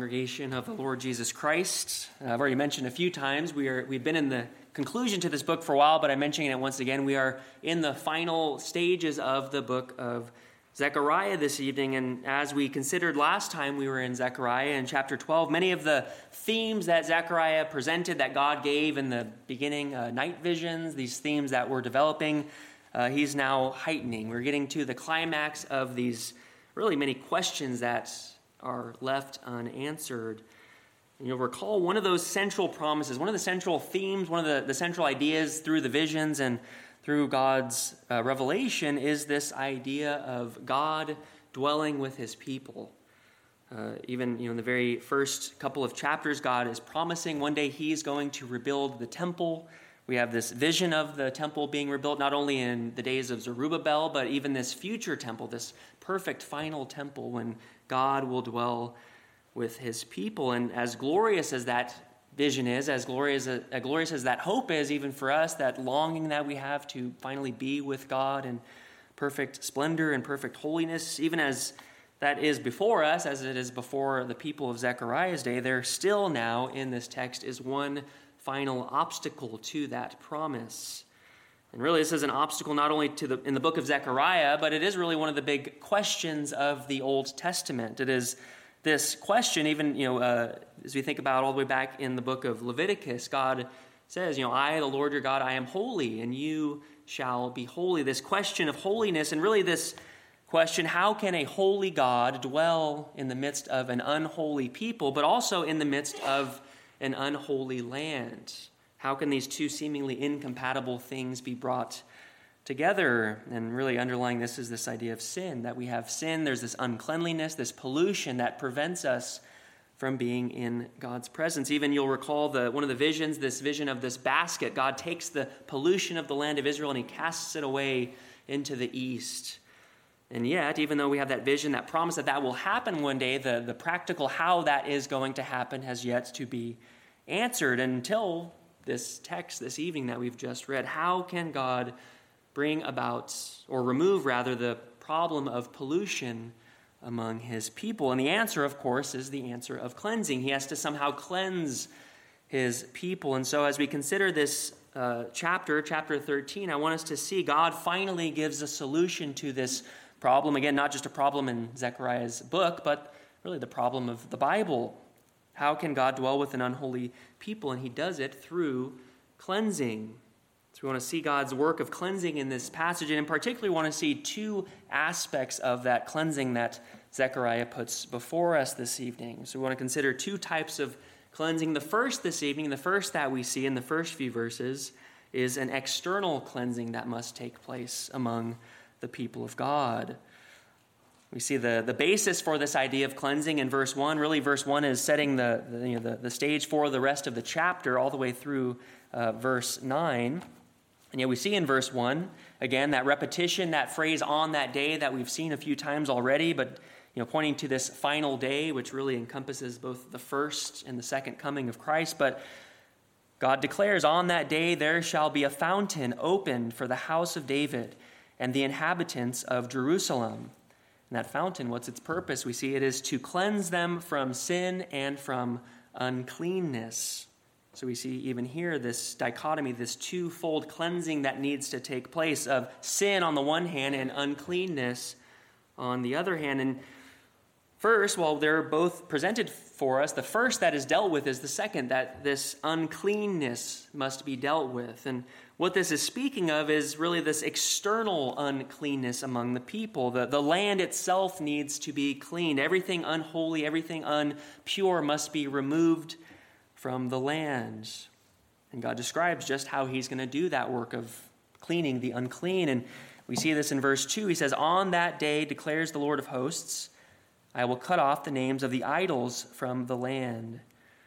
congregation of the Lord Jesus Christ. I've already mentioned a few times, we've been in the conclusion to this book for a while, but I'm mentioning it once again. We are in the final stages of the book of Zechariah this evening, and as we considered last time we were in Zechariah in chapter 12, many of the themes that Zechariah presented, that God gave in the beginning, night visions, these themes that we're developing, he's now heightening. We're getting to the climax of these really many questions that are left unanswered. And you'll recall one of those central promises, one of the central themes, one of the central ideas through the visions and through God's revelation is this idea of God dwelling with his people. Even in the very first couple of chapters, God is promising one day he's going to rebuild the temple. We have this vision of the temple being rebuilt not only in the days of Zerubbabel, but even this future temple, this perfect final temple when God will dwell with his people. And as glorious as that vision is, as glorious as that hope is, even for us, that longing that we have to finally be with God in perfect splendor and perfect holiness, even as that is before us, as it is before the people of Zechariah's day, there still now in this text is one final obstacle to that promise. And really this is an obstacle not only in the book of Zechariah, but it is really one of the big questions of the Old Testament. It is this question, even as we think about all the way back in the book of Leviticus, God says, I, the Lord your God, I am holy, and you shall be holy. This question of holiness, and really this question, how can a holy God dwell in the midst of an unholy people, but also in the midst of an unholy land? How can these two seemingly incompatible things be brought together? And really underlying this is this idea of sin, that we have sin, there's this uncleanliness, this pollution that prevents us from being in God's presence. Even you'll recall one of the visions, this vision of this basket. God takes the pollution of the land of Israel and he casts it away into the east. And yet, even though we have that vision, that promise that will happen one day, the practical how that is going to happen has yet to be answered until this text this evening that we've just read. How can God bring about, or remove rather, the problem of pollution among his people? And the answer, of course, is the answer of cleansing. He has to somehow cleanse his people. And so as we consider this chapter 13, I want us to see God finally gives a solution to this problem. Again, not just a problem in Zechariah's book, but really the problem of the Bible. How can God dwell with an unholy people? And he does it through cleansing. So we want to see God's work of cleansing in this passage, and in particular we want to see two aspects of that cleansing that Zechariah puts before us this evening. So we want to consider two types of cleansing. The first this evening, the first that we see in the first few verses, is an external cleansing that must take place among the people of God. We see the basis for this idea of cleansing in verse 1. Really, verse 1 is setting the stage for the rest of the chapter all the way through verse 9. And yet we see in verse 1, again, that repetition, that phrase, on that day, that we've seen a few times already, but pointing to this final day, which really encompasses both the first and the second coming of Christ. But God declares, on that day there shall be a fountain opened for the house of David and the inhabitants of Jerusalem. And that fountain, what's its purpose? We see it is to cleanse them from sin and from uncleanness. So we see even here this dichotomy, this twofold cleansing that needs to take place of sin on the one hand and uncleanness on the other hand. And first, while they're both presented for us, the first that is dealt with is the second, that this uncleanness must be dealt with. And what this is speaking of is really this external uncleanness among the people. The land itself needs to be cleaned. Everything unholy, everything unpure must be removed from the land. And God describes just how he's going to do that work of cleaning the unclean. And we see this in verse 2. He says, on that day, declares the Lord of hosts, I will cut off the names of the idols from the land.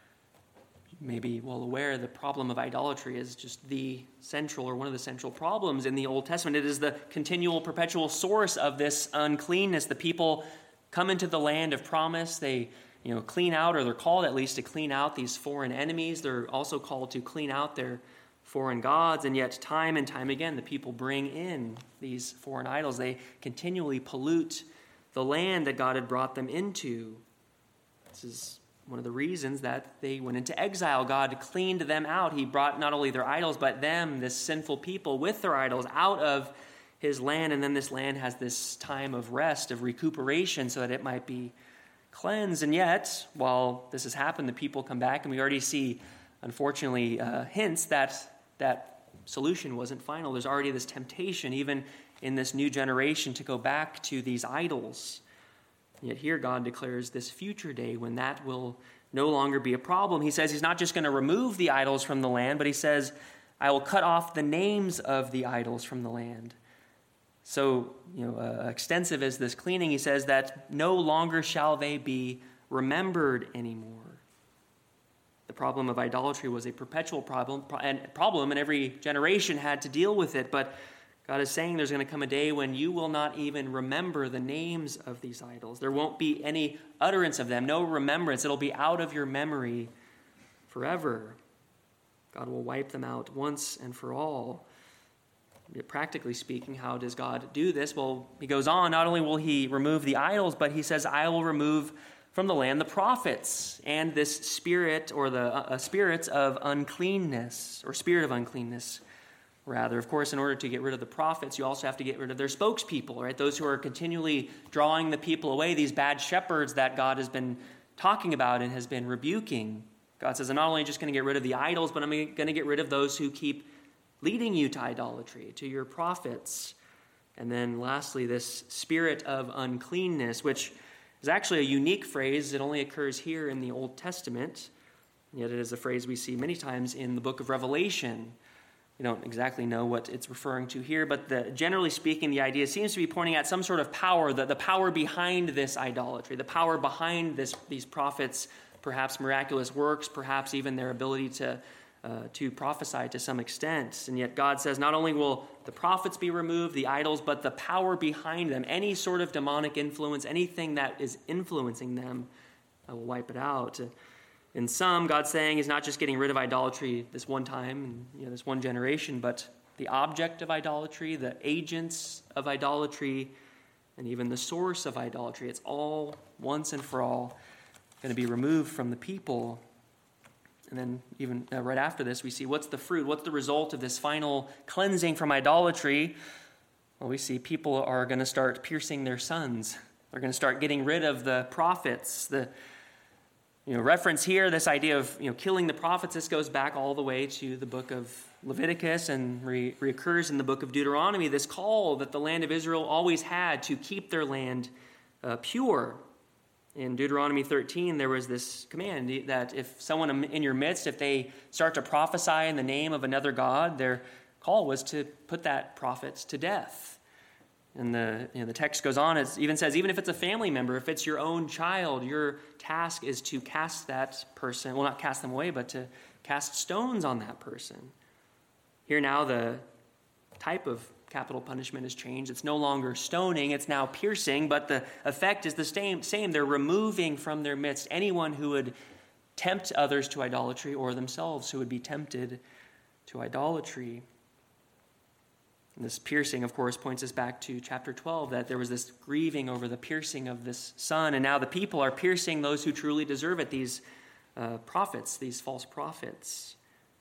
You may be well aware the problem of idolatry is just the central, or one of the central problems in the Old Testament. It is the continual, perpetual source of this uncleanness. The people come into the land of promise. They clean out, or they're called at least to clean out these foreign enemies. They're also called to clean out their foreign gods, and yet time and time again the people bring in these foreign idols. They continually pollute the land that God had brought them into. This is one of the reasons that they went into exile. God cleaned them out. He brought not only their idols, but them, this sinful people, with their idols out of his land. And then this land has this time of rest, of recuperation, so that it might be cleansed. And yet, while this has happened, the people come back, and we already see, unfortunately, hints that that solution wasn't final. There's already this temptation, even in this new generation, to go back to these idols. Yet here God declares this future day when that will no longer be a problem. He says he's not just going to remove the idols from the land, but he says, I will cut off the names of the idols from the land. So, extensive as this cleaning, he says that no longer shall they be remembered anymore. The problem of idolatry was a perpetual problem, and every generation had to deal with it. But God is saying there's going to come a day when you will not even remember the names of these idols. There won't be any utterance of them, no remembrance. It'll be out of your memory forever. God will wipe them out once and for all. Yet practically speaking, how does God do this? Well, he goes on, not only will he remove the idols, but he says, I will remove from the land the prophets and this spirit, or the spirits of uncleanness, or spirit of uncleanness, rather. Of course, in order to get rid of the prophets, you also have to get rid of their spokespeople, right? Those who are continually drawing the people away, these bad shepherds that God has been talking about and has been rebuking. God says, I'm not only just going to get rid of the idols, but I'm going to get rid of those who keep leading you to idolatry, to your prophets. And then lastly, this spirit of uncleanness, which is actually a unique phrase. It only occurs here in the Old Testament, yet it is a phrase we see many times in the book of Revelation. We don't exactly know what it's referring to here, but generally speaking, the idea seems to be pointing at some sort of power, the power behind this idolatry, the power behind these prophets, perhaps miraculous works, perhaps even their ability to prophesy to some extent. And yet God says not only will the prophets be removed, the idols, but the power behind them, any sort of demonic influence, anything that is influencing them, I will wipe it out. In sum, God's saying he's not just getting rid of idolatry this one time, this one generation, but the object of idolatry, the agents of idolatry, and even the source of idolatry. It's all, once and for all, going to be removed from the people. And then even right after this, we see what's the fruit, what's the result of this final cleansing from idolatry? Well, we see people are going to start piercing their sons. They're going to start getting rid of the prophets. The reference here, this idea of killing the prophets, this goes back all the way to the book of Leviticus and reoccurs in the book of Deuteronomy, this call that the land of Israel always had to keep their land pure. In Deuteronomy 13, there was this command that if someone in your midst, if they start to prophesy in the name of another god, their call was to put that prophet to death. And the text goes on, it even says, even if it's a family member, if it's your own child, your task is to cast that person, well, not cast them away, but to cast stones on that person. Here now, the type of capital punishment has changed. It's no longer stoning, it's now piercing, but the effect is the same. They're removing from their midst anyone who would tempt others to idolatry, or themselves who would be tempted to idolatry. And this piercing, of course, points us back to chapter 12, that there was this grieving over the piercing of this son, and now the people are piercing those who truly deserve it, these prophets, these false prophets.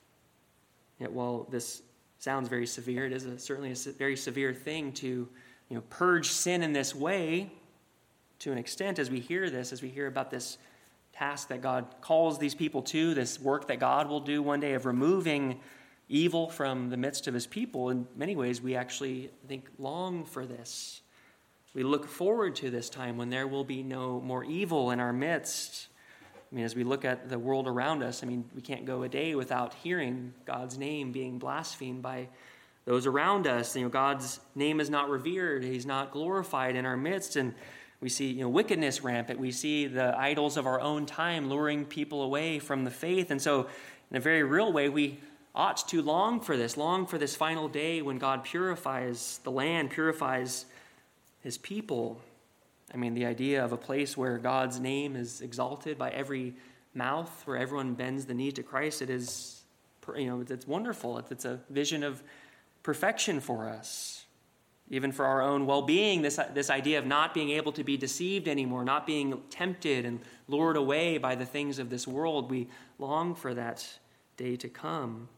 Yet while this sounds very severe, it is certainly a very severe thing to purge sin in this way, to an extent, as we hear about this task that God calls these people to, this work that God will do one day of removing evil from the midst of his people. In many ways, we actually, I think, long for this. We look forward to this time when there will be no more evil in our midst. As we look at the world around us, we can't go a day without hearing God's name being blasphemed by those around us. God's name is not revered. He's not glorified in our midst. And we see, wickedness rampant. We see the idols of our own time luring people away from the faith. And so, in a very real way, we ought to long for this final day when God purifies the land, purifies his people. The idea of a place where God's name is exalted by every mouth, where everyone bends the knee to Christ, it's wonderful. It's a vision of perfection for us. even for our own well-being, this idea of not being able to be deceived anymore, not being tempted and lured away by the things of this world. We long for that day to come.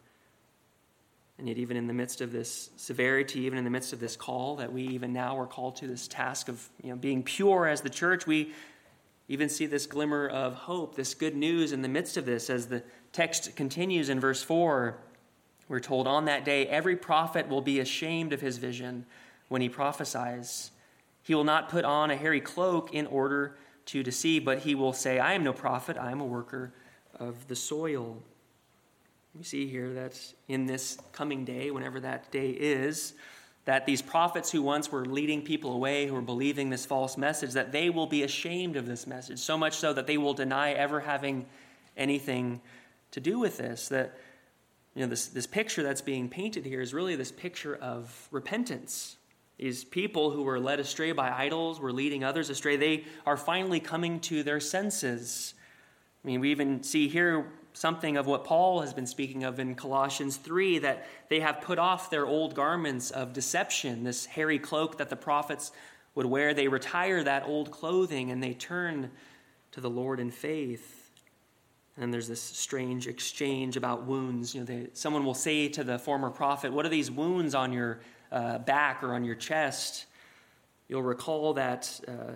And yet even in the midst of this severity, even in the midst of this call that we even now are called to, this task of being pure as the church, we even see this glimmer of hope, this good news in the midst of this. As the text continues in verse 4, we're told, on that day every prophet will be ashamed of his vision when he prophesies. He will not put on a hairy cloak in order to deceive, but he will say, I am no prophet, I am a worker of the soil. We see here that in this coming day, whenever that day is, that these prophets who once were leading people away, who were believing this false message, that they will be ashamed of this message, so much so that they will deny ever having anything to do with this. That this picture that's being painted here is really this picture of repentance. These people who were led astray by idols, were leading others astray, they are finally coming to their senses. I mean, we even see here something of what Paul has been speaking of in Colossians 3, that they have put off their old garments of deception, this hairy cloak that the prophets would wear. They retire that old clothing and they turn to the Lord in faith. And there's this strange exchange about wounds. Someone will say to the former prophet, what are these wounds on your back or on your chest? You'll recall that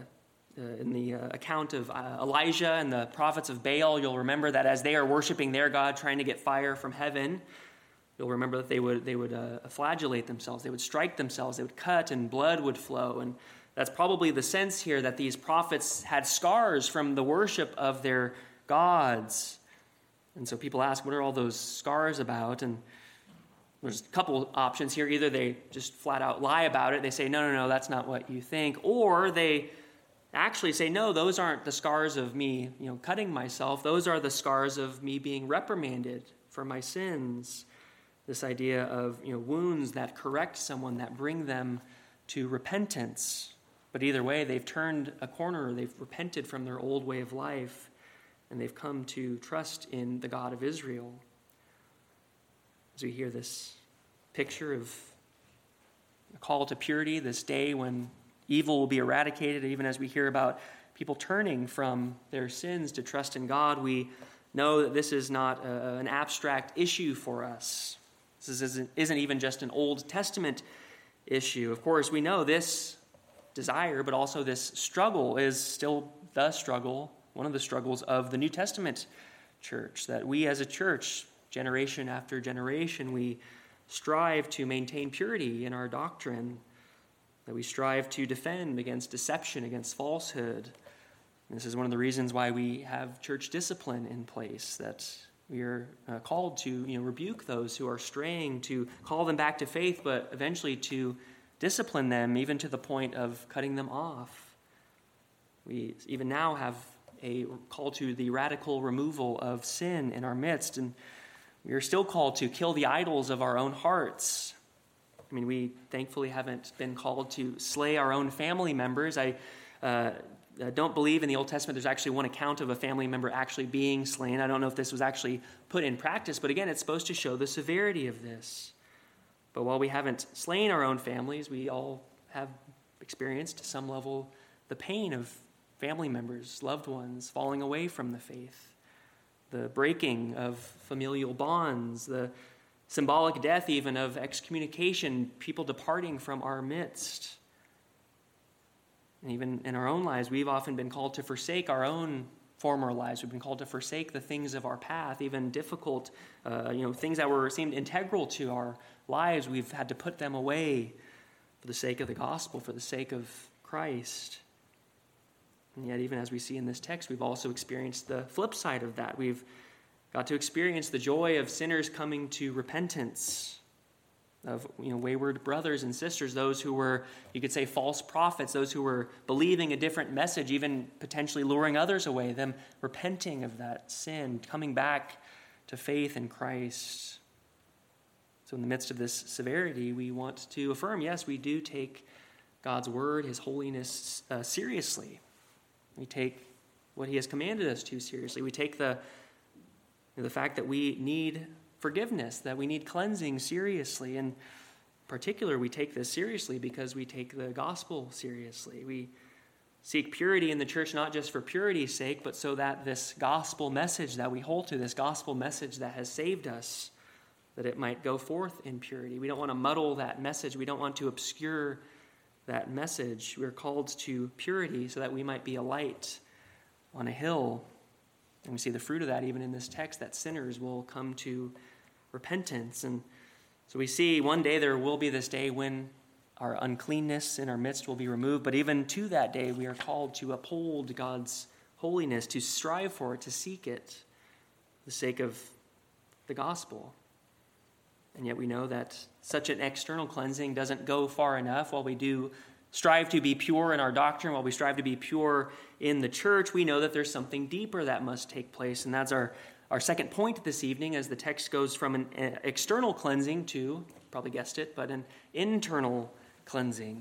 in the account of Elijah and the prophets of Baal, you'll remember that as they are worshiping their God, trying to get fire from heaven, you'll remember that they would flagellate themselves, they would strike themselves, they would cut, and blood would flow. And that's probably the sense here, that these prophets had scars from the worship of their gods. And so people ask, what are all those scars about? And there's a couple options here. Either they just flat out lie about it. They say, no, that's not what you think. Or they actually say, no, those aren't the scars of me, cutting myself. Those are the scars of me being reprimanded for my sins. This idea of, wounds that correct someone, that bring them to repentance. But either way, they've turned a corner. They've repented from their old way of life, and they've come to trust in the God of Israel. As we hear this picture of a call to purity, this day when evil will be eradicated, even as we hear about people turning from their sins to trust in God, we know that this is not an abstract issue for us. This isn't even just an Old Testament issue. Of course, we know this desire, but also this struggle is still the struggle, one of the struggles of the New Testament church, that we as a church, generation after generation, we strive to maintain purity in our doctrine, that we strive to defend against deception, against falsehood. And this is one of the reasons why we have church discipline in place, that we are called to rebuke those who are straying, to call them back to faith, but eventually to discipline them, even to the point of cutting them off. We even now have a call to the radical removal of sin in our midst, and we are still called to kill the idols of our own hearts. I mean, we thankfully haven't been called to slay our own family members. I don't believe in the Old Testament there's actually one account of a family member actually being slain. I don't know if this was actually put in practice, but again, it's supposed to show the severity of this. But while we haven't slain our own families, we all have experienced to some level the pain of family members, loved ones, falling away from the faith, the breaking of familial bonds, the symbolic death even of excommunication, people departing from our midst. And even in our own lives, we've often been called to forsake our own former lives. We've been called to forsake the things of our path, even difficult, things that seemed integral to our lives. We've had to put them away for the sake of the gospel, for the sake of Christ. And yet, even as we see in this text, we've also experienced the flip side of that. We've got to experience the joy of sinners coming to repentance, of wayward brothers and sisters, those who were, you could say, false prophets, those who were believing a different message, even potentially luring others away, them repenting of that sin, coming back to faith in Christ. So in the midst of this severity, we want to affirm, yes, we do take God's word, his holiness seriously. We take what he has commanded us to seriously. We take the fact that we need forgiveness, that we need cleansing seriously. And particular, we take this seriously because we take the gospel seriously. We seek purity in the church not just for purity's sake, but so that this gospel message that we hold to, this gospel message that has saved us, that it might go forth in purity. We don't want to muddle that message. We don't want to obscure that message. We're called to purity so that we might be a light on a hill. And we see the fruit of that even in this text, that sinners will come to repentance. And so we see one day there will be this day when our uncleanness in our midst will be removed. But even to that day, we are called to uphold God's holiness, to strive for it, to seek it, for the sake of the gospel. And yet we know that such an external cleansing doesn't go far enough. While we do strive to be pure in our doctrine, while we strive to be pure in the church, we know that there's something deeper that must take place. And that's our second point this evening, as the text goes from an external cleansing to, probably guessed it, but an internal cleansing.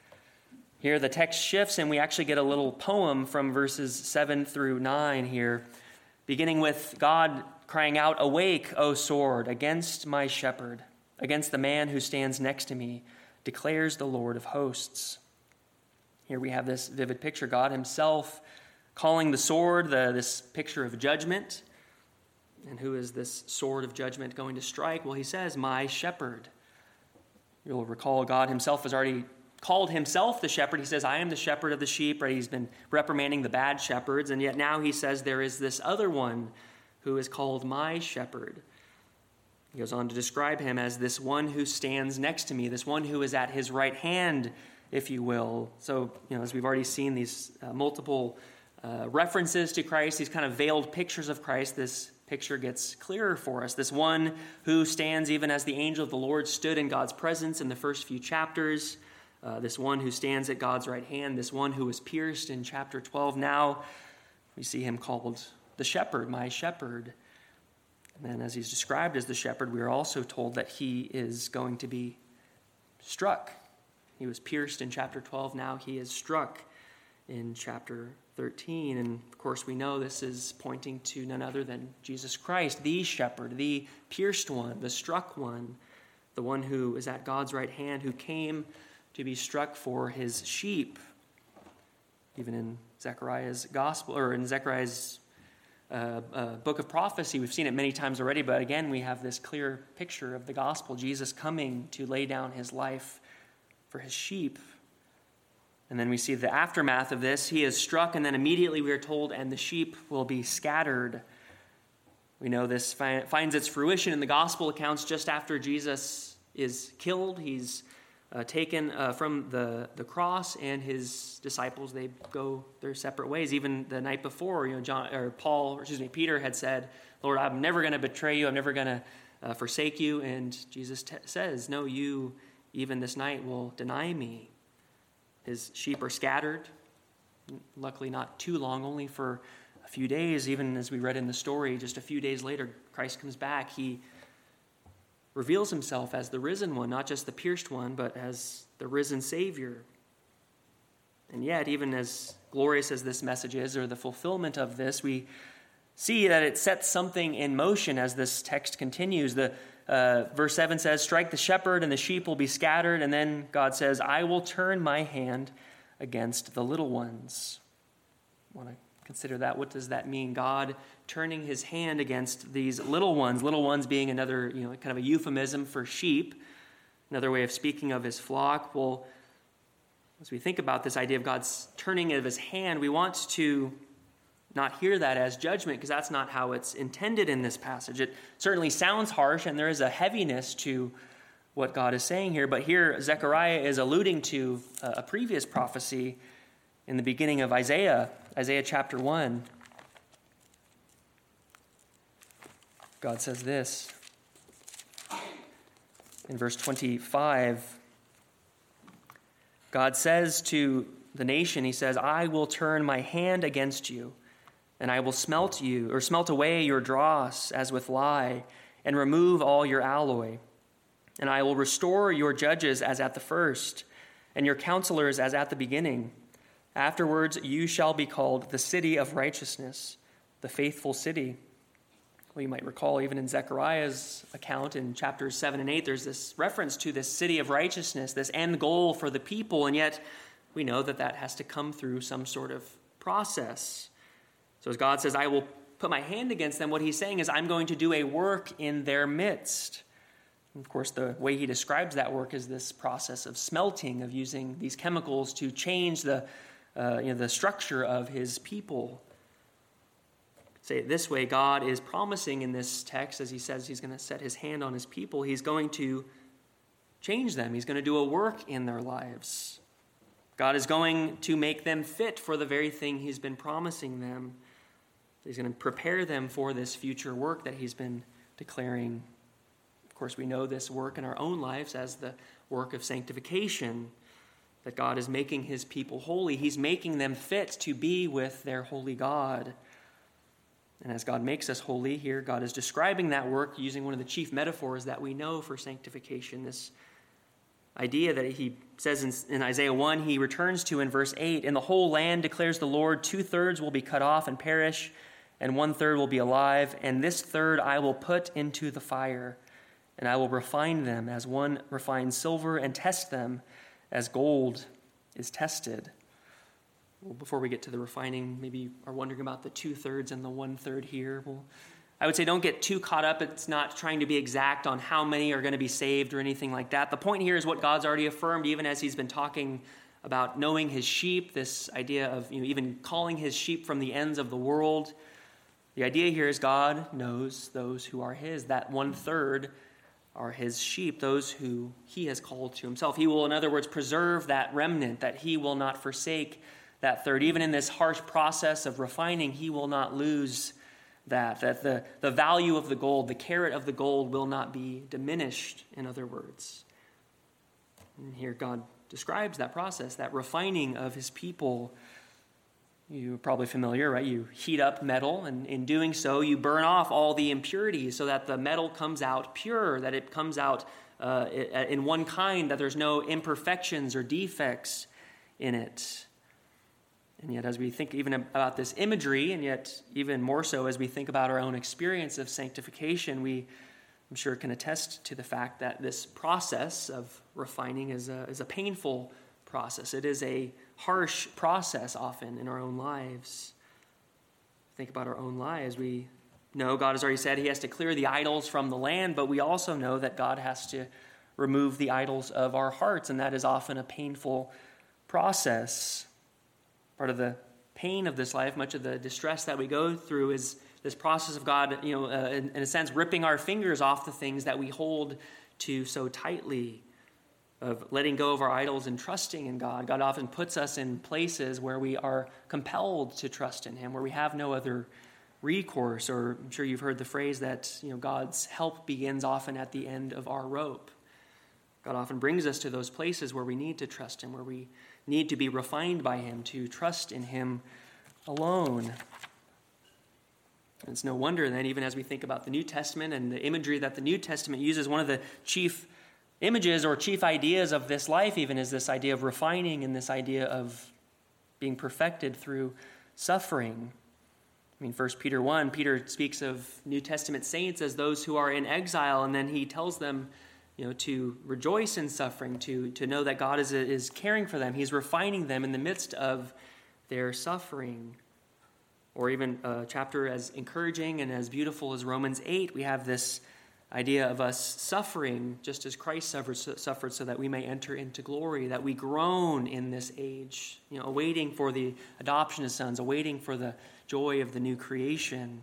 Here the text shifts and we actually get a little poem from verses 7 through 9 here, beginning with God crying out, "Awake, O sword, against my shepherd, against the man who stands next to me, declares the Lord of hosts." Here we have this vivid picture, God himself calling the sword, this picture of judgment. And who is this sword of judgment going to strike? Well, he says, "My shepherd." You'll recall God himself has already called himself the shepherd. He says, "I am the shepherd of the sheep." Right? He's been reprimanding the bad shepherds. And yet now he says there is this other one who is called my shepherd. He goes on to describe him as this one who stands next to me, this one who is at his right hand, if you will. So, as we've already seen these multiple references to Christ, these kind of veiled pictures of Christ, this picture gets clearer for us. This one who stands even as the angel of the Lord stood in God's presence in the first few chapters. This one who stands at God's right hand. This one who was pierced in chapter 12. Now we see him called the shepherd, my shepherd. And then as he's described as the shepherd, we are also told that he is going to be struck. He was pierced in chapter 12. Now he is struck in chapter 13. And of course we know this is pointing to none other than Jesus Christ, the shepherd, the pierced one, the struck one, the one who is at God's right hand, who came to be struck for his sheep. Even in Zechariah's gospel, or in Zechariah's book of prophecy, we've seen it many times already, but again we have this clear picture of the gospel, Jesus coming to lay down his life for his sheep. And then we see the aftermath of this. He is struck, and then immediately we are told, and the sheep will be scattered. We know this finds its fruition in the gospel accounts just after Jesus is killed. He's taken from the cross, and his disciples, they go their separate ways. Even the night before, Peter had said, "Lord, I'm never going to betray you. I'm never going to forsake you." And Jesus says, "No, you even this night will deny me." His sheep are scattered, luckily not too long, only for a few days. Even as we read in the story, just a few days later, Christ comes back. He reveals himself as the risen one, not just the pierced one, but as the risen Savior. And yet, even as glorious as this message is, or the fulfillment of this, we see that it sets something in motion as this text continues. Verse 7 says, "Strike the shepherd and the sheep will be scattered." And then God says, "I will turn my hand against the little ones." I want to consider that. What does that mean? God turning his hand against these little ones being another, kind of a euphemism for sheep, another way of speaking of his flock. Well, as we think about this idea of God's turning of his hand, we want to not hear that as judgment, because that's not how it's intended in this passage. It certainly sounds harsh, and there is a heaviness to what God is saying here. But here, Zechariah is alluding to a previous prophecy in the beginning of Isaiah chapter 1. God says this in verse 25. God says to the nation, he says, "I will turn my hand against you, and I will smelt away your dross as with lye, and remove all your alloy. And I will restore your judges as at the first, and your counselors as at the beginning. Afterwards you shall be called the city of righteousness, the faithful city. Well, you might recall even in Zechariah's account in chapters 7 and 8, there's this reference to this city of righteousness, this end goal for the people, and yet we know that that has to come through some sort of process. So as God says, I will put my hand against them, what he's saying is I'm going to do a work in their midst. And of course, the way he describes that work is this process of smelting, of using these chemicals to change the structure of his people. Say it this way, God is promising in this text, as he says he's going to set his hand on his people, he's going to change them. He's going to do a work in their lives. God is going to make them fit for the very thing he's been promising them. He's going to prepare them for this future work that he's been declaring. Of course, we know this work in our own lives as the work of sanctification, that God is making his people holy. He's making them fit to be with their holy God. And as God makes us holy here, God is describing that work using one of the chief metaphors that we know for sanctification, this idea that he says in Isaiah 1, he returns to in verse 8, "In the whole land, declares the Lord, 2/3 will be cut off and perish, and 1/3 will be alive, and this third I will put into the fire, and I will refine them as one refines silver and test them as gold is tested." Well, before we get to the refining, maybe you are wondering about the 2/3 and the 1/3 here. Well, I would say don't get too caught up. It's not trying to be exact on how many are going to be saved or anything like that. The point here is what God's already affirmed, even as he's been talking about knowing his sheep, this idea of even calling his sheep from the ends of the world. The idea here is God knows those who are his. That 1/3 are his sheep, those who he has called to himself. He will, in other words, preserve that remnant, that he will not forsake that third. Even in this harsh process of refining, he will not lose that the value of the gold, the carat of the gold will not be diminished, in other words. And here God describes that process, that refining of his people. You're probably familiar, right? You heat up metal, and in doing so, you burn off all the impurities so that the metal comes out pure, that it comes out in one kind, that there's no imperfections or defects in it. And yet, as we think even about this imagery, and yet even more so as we think about our own experience of sanctification, I'm sure, can attest to the fact that this process of refining is a painful process. It is a harsh process often in our own lives. Think about our own lives. We know God has already said he has to clear the idols from the land, but we also know that God has to remove the idols of our hearts, and that is often a painful process. Part of the pain of this life, much of the distress that we go through is this process of God, in a sense, ripping our fingers off the things that we hold to so tightly, of letting go of our idols and trusting in God. God often puts us in places where we are compelled to trust in him, where we have no other recourse. Or I'm sure you've heard the phrase that God's help begins often at the end of our rope. God often brings us to those places where we need to trust him, where we need to be refined by him, to trust in him alone. And it's no wonder then, even as we think about the New Testament and the imagery that the New Testament uses, one of the chief images or chief ideas of this life even is this idea of refining and this idea of being perfected through suffering. 1 Peter 1, Peter speaks of New Testament saints as those who are in exile, and then he tells them to rejoice in suffering, to know that God is caring for them. He's refining them in the midst of their suffering. Or even a chapter as encouraging and as beautiful as Romans 8, we have this idea of us suffering just as Christ suffered so that we may enter into glory, that we groan in this age, awaiting for the adoption as sons, awaiting for the joy of the new creation.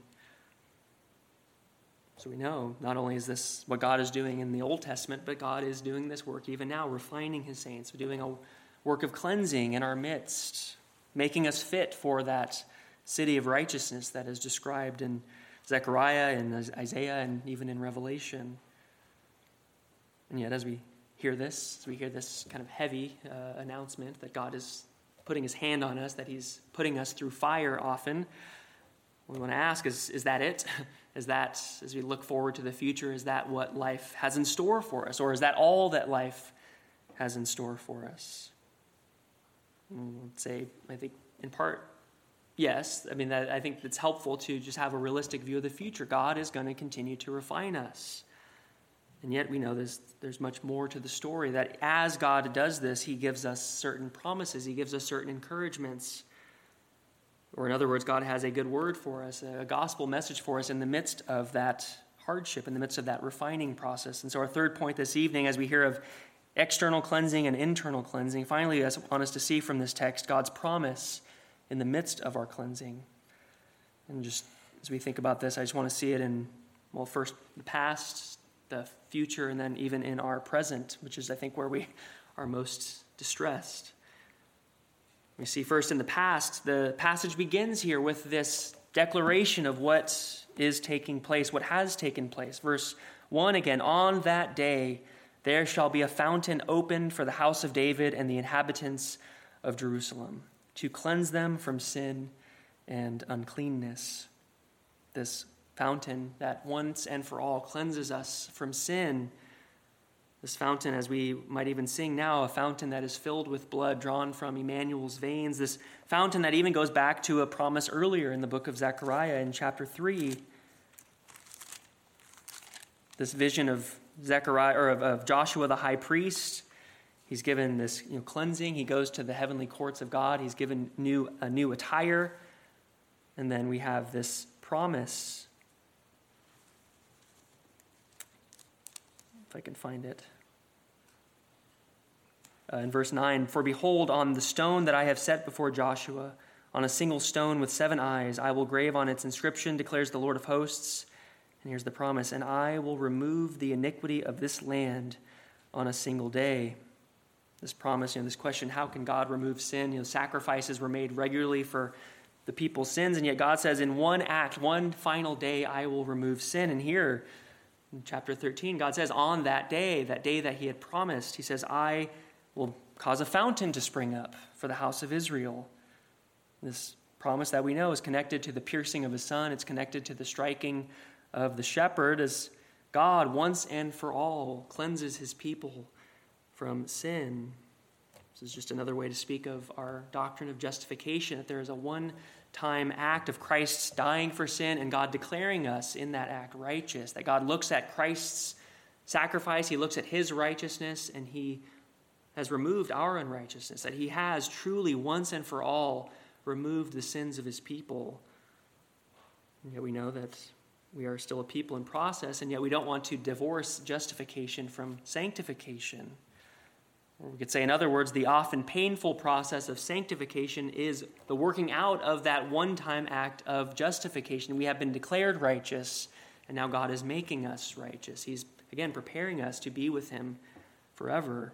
So we know not only is this what God is doing in the Old Testament, but God is doing this work even now, refining his saints, doing a work of cleansing in our midst, making us fit for that city of righteousness that is described in Zechariah and Isaiah and even in Revelation. And yet as we hear this kind of heavy announcement that God is putting his hand on us, that he's putting us through fire often, we want to ask, is that it? Is that, as we look forward to the future, is that what life has in store for us? Or is that all that life has in store for us? And I'd say, I think, in part, yes, I mean, I think it's helpful to just have a realistic view of the future. God is going to continue to refine us. And yet we know there's much more to the story, that as God does this, he gives us certain promises. He gives us certain encouragements. Or in other words, God has a good word for us, a gospel message for us in the midst of that hardship, in the midst of that refining process. And so our third point this evening, as we hear of external cleansing and internal cleansing, finally, I want us to see from this text God's promise in the midst of our cleansing. And just as we think about this, I just want to see it in, well, first the past, the future, and then even in our present, which is, I think, where we are most distressed. We see first in the past, the passage begins here with this declaration of what is taking place, what has taken place. Verse 1 again, on that day there shall be a fountain opened for the house of David and the inhabitants of Jerusalem, to cleanse them from sin and uncleanness. This fountain that once and for all cleanses us from sin. This fountain, as we might even sing now, a fountain that is filled with blood drawn from Emmanuel's veins. This fountain that even goes back to a promise earlier in the book of Zechariah in chapter 3. This vision of Zechariah, or of Joshua the high priest. He's given this cleansing. He goes to the heavenly courts of God. He's given a new attire. And then we have this promise. If I can find it. In verse 9, for behold, on the stone that I have set before Joshua, on a single stone with 7 eyes, I will grave on its inscription, declares the Lord of hosts. And here's the promise, and I will remove the iniquity of this land on a single day. This promise, this question, how can God remove sin? Sacrifices were made regularly for the people's sins, and yet God says, in one act, one final day, I will remove sin. And here, in chapter 13, God says, on that day that he had promised, he says, I will cause a fountain to spring up for the house of Israel. This promise that we know is connected to the piercing of his son. It's connected to the striking of the shepherd, as God once and for all cleanses his people from sin. This is just another way to speak of our doctrine of justification, that there is a one-time act of Christ's dying for sin and God declaring us in that act righteous, that God looks at Christ's sacrifice, he looks at his righteousness, and he has removed our unrighteousness, that he has truly once and for all removed the sins of his people. And yet we know that we are still a people in process, and yet we don't want to divorce justification from sanctification. Or we could say, in other words, the often painful process of sanctification is the working out of that one-time act of justification. We have been declared righteous, and now God is making us righteous. He's, again, preparing us to be with him forever.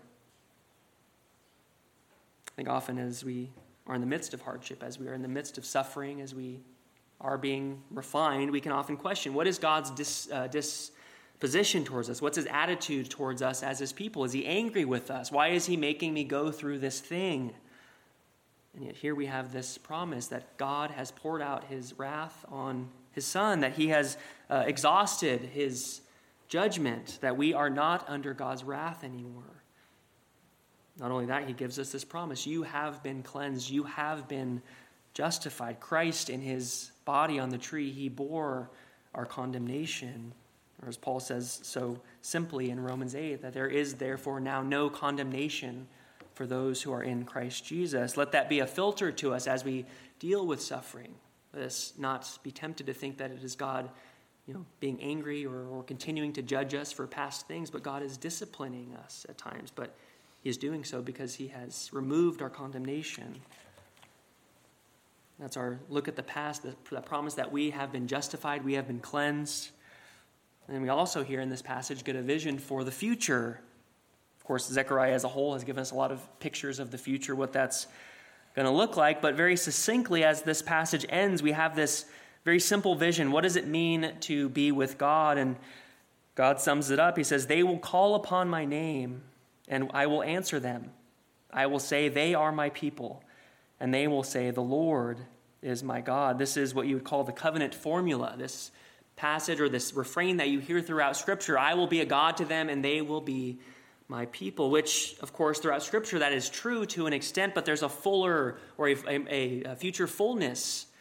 I think often as we are in the midst of hardship, as we are in the midst of suffering, as we are being refined, we can often question, what is God's disposition towards us? What's his attitude towards us as his people? Is he angry with us? Why is he making me go through this thing? And yet here we have this promise that God has poured out his wrath on his son, that he has exhausted his judgment, that we are not under God's wrath anymore. Not only that, he gives us this promise. You have been cleansed. You have been justified. Christ in his body on the tree, he bore our condemnation. Or as Paul says so simply in Romans 8, that there is therefore now no condemnation for those who are in Christ Jesus. Let that be a filter to us as we deal with suffering. Let us not be tempted to think that it is God being angry or continuing to judge us for past things, but God is disciplining us at times. But he is doing so because he has removed our condemnation. That's our look at the past, the promise that we have been justified, we have been cleansed. And we also hear in this passage get a vision for the future. Of course, Zechariah as a whole has given us a lot of pictures of the future, what that's going to look like. But very succinctly, as this passage ends, we have this very simple vision. What does it mean to be with God? And God sums it up. He says, they will call upon my name, and I will answer them. I will say, they are my people. And they will say, the Lord is my God. This is what you would call the covenant formula, this passage or this refrain that you hear throughout Scripture. I will be a God to them, and they will be my people, which, of course, throughout Scripture, that is true to an extent, but there's a fuller or a future fullness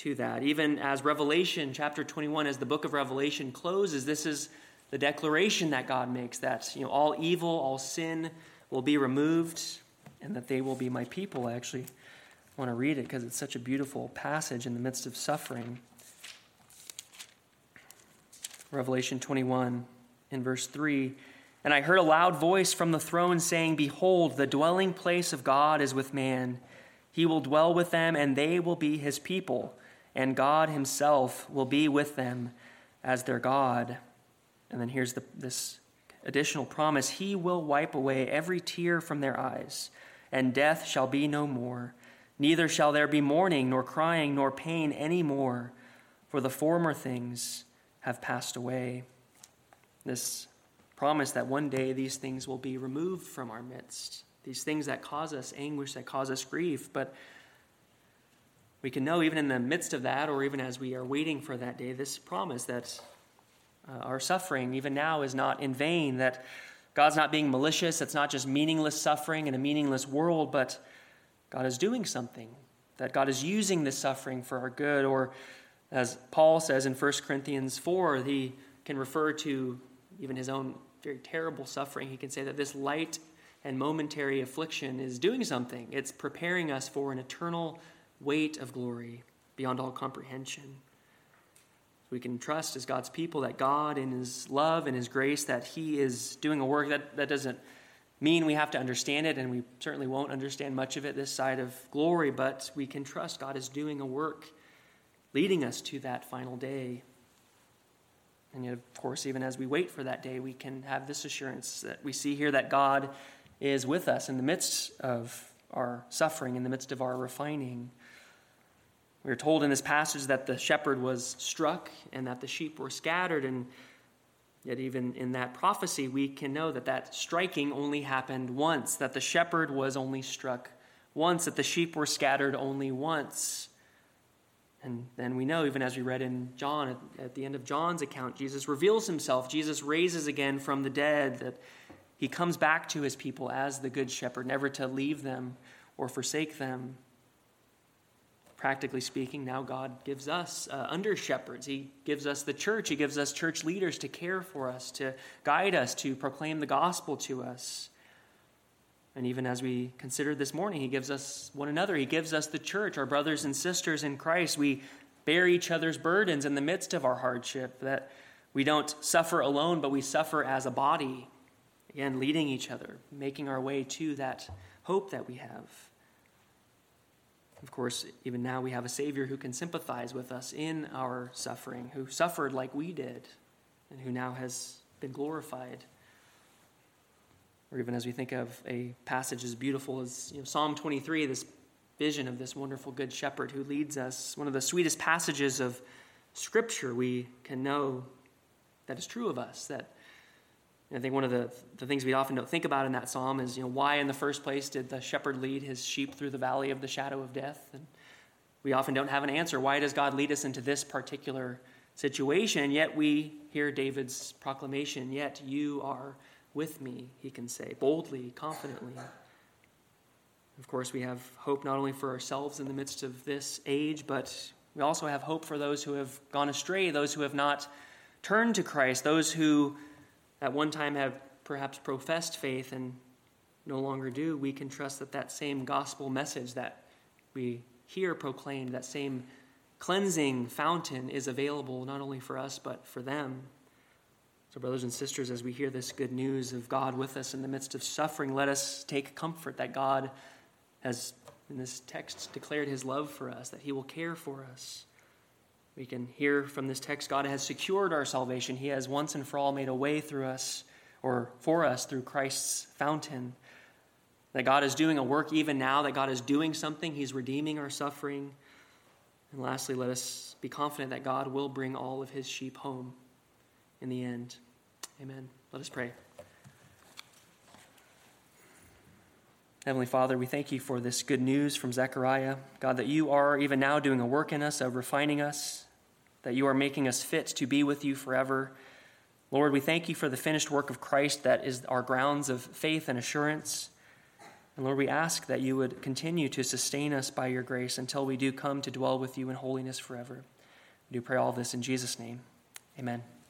to that. Even as Revelation chapter 21, as the book of Revelation closes, this is the declaration that God makes, that all evil, all sin will be removed, and that they will be my people. I actually want to read it because it's such a beautiful passage in the midst of suffering. Revelation 21 in verse 3, "And I heard a loud voice from the throne saying, 'Behold, the dwelling place of God is with man. He will dwell with them, and they will be his people, and God himself will be with them as their God.'" And then here's this additional promise: "He will wipe away every tear from their eyes, and death shall be no more. Neither shall there be mourning, nor crying, nor pain any more, for the former things have passed away." This promise that one day these things will be removed from our midst, these things that cause us anguish, that cause us grief. But we can know even in the midst of that, or even as we are waiting for that day, this promise that our suffering even now is not in vain, that God's not being malicious. It's not just meaningless suffering in a meaningless world, but God is doing something, that God is using this suffering for our good. Or as Paul says in 1 Corinthians 4, he can refer to even his own very terrible suffering. He can say that this light and momentary affliction is doing something. It's preparing us for an eternal weight of glory beyond all comprehension. We can trust as God's people that God, in his love and his grace, that he is doing a work. That doesn't mean we have to understand it, and we certainly won't understand much of it this side of glory, but we can trust God is doing a work leading us to that final day. And yet, of course, even as we wait for that day, we can have this assurance that we see here that God is with us in the midst of our suffering, in the midst of our refining. We are told in this passage that the shepherd was struck and that the sheep were scattered, and yet even in that prophecy, we can know that that striking only happened once, that the shepherd was only struck once, that the sheep were scattered only once. And then we know, even as we read in John, at the end of John's account, Jesus reveals himself. Jesus raises again from the dead, that he comes back to his people as the good shepherd, never to leave them or forsake them. Practically speaking, now God gives us under shepherds. He gives us the church. He gives us church leaders to care for us, to guide us, to proclaim the gospel to us. And even as we considered this morning, he gives us one another. He gives us the church, our brothers and sisters in Christ. We bear each other's burdens in the midst of our hardship, that we don't suffer alone, but we suffer as a body, again, leading each other, making our way to that hope that we have. Of course, even now we have a Savior who can sympathize with us in our suffering, who suffered like we did, and who now has been glorified. Or even as we think of a passage as beautiful as Psalm 23, this vision of this wonderful good shepherd who leads us, one of the sweetest passages of Scripture, we can know that is true of us. That I think one of the things we often don't think about in that psalm is, why in the first place did the shepherd lead his sheep through the valley of the shadow of death? And we often don't have an answer. Why does God lead us into this particular situation? And yet we hear David's proclamation, "Yet you are with me," he can say, boldly, confidently. Of course, we have hope not only for ourselves in the midst of this age, but we also have hope for those who have gone astray, those who have not turned to Christ, those who at one time have perhaps professed faith and no longer do. We can trust that that same gospel message that we hear proclaimed, that same cleansing fountain is available not only for us, but for them. So brothers and sisters, as we hear this good news of God with us in the midst of suffering, let us take comfort that God has, in this text, declared his love for us, that he will care for us. We can hear from this text, God has secured our salvation. He has once and for all made a way through us, or for us, through Christ's fountain. That God is doing a work even now, that God is doing something. He's redeeming our suffering. And lastly, let us be confident that God will bring all of his sheep home in the end. Amen. Let us pray. Heavenly Father, we thank you for this good news from Zechariah. God, that you are even now doing a work in us of refining us, that you are making us fit to be with you forever. Lord, we thank you for the finished work of Christ that is our grounds of faith and assurance. And Lord, we ask that you would continue to sustain us by your grace until we do come to dwell with you in holiness forever. We do pray all this in Jesus' name. Amen.